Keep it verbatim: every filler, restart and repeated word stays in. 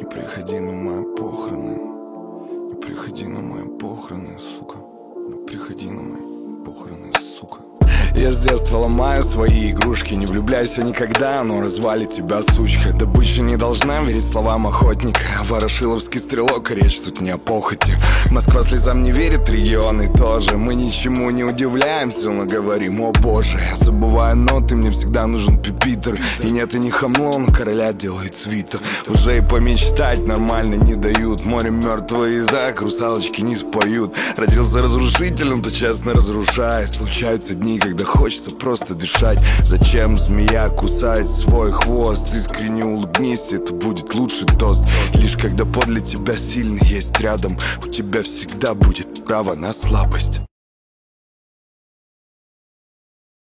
Не приходи на мои похороны, не приходи на мои похороны, сука. Не приходи на мои похороны, сука. Я с детства ломаю свои игрушки. Не влюбляйся никогда, оно развалит тебя, сучка. Добыча не должна верить словам охотника. Ворошиловский стрелок, речь тут не о похоти. Москва слезам не верит, регионы тоже. Мы ничему не удивляемся, но говорим: о боже. Я забываю ноты, мне всегда нужен пюпитер. И нет, и не хамло, но короля делает свитер. Уже и помечтать нормально не дают. Море мертвое и так, русалочки не споют. Родился разрушителем, то честно разрушает. Случаются дни, когда хочется просто дышать. Зачем змея кусает свой хвост? Искренне улыбнись, это будет лучший тост. Лишь когда подле тебя сильный есть рядом, у тебя всегда будет право на слабость.